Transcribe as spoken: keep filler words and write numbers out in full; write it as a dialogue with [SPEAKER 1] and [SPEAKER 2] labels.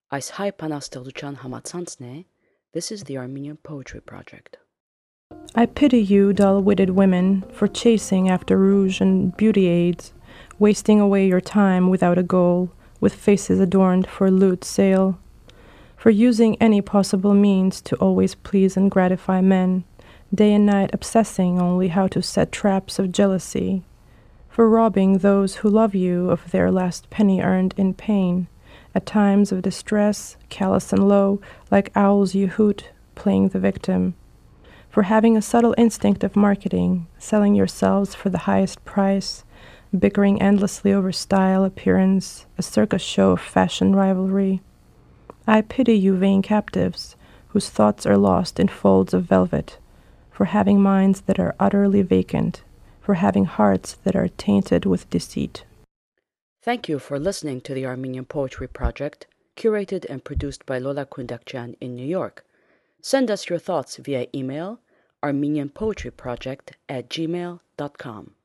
[SPEAKER 1] Այս հայ բանաստեղծության համացանցն է. This is the Armenian Poetry Project.
[SPEAKER 2] I pity you, dull-witted women, for chasing after rouge and beauty aids, wasting away your time without a goal, with faces adorned for lewd sale, for using any possible means to always please and gratify men, day and night obsessing only how to set traps of jealousy, for robbing those who love you of their last penny earned in pain, at times of distress, callous and low, like owls you hoot, playing the victim, for having a subtle instinct of marketing, selling yourselves for the highest price, bickering endlessly over style, appearance, a circus show of fashion rivalry. I pity you, vain captives, whose thoughts are lost in folds of velvet, for having minds that are utterly vacant, for having hearts that are tainted with deceit.
[SPEAKER 1] Thank you for listening to the Armenian Poetry Project, curated and produced by Lola Kundakjian in New York. Send us your thoughts via email, armenianpoetryproject at gmail dot com.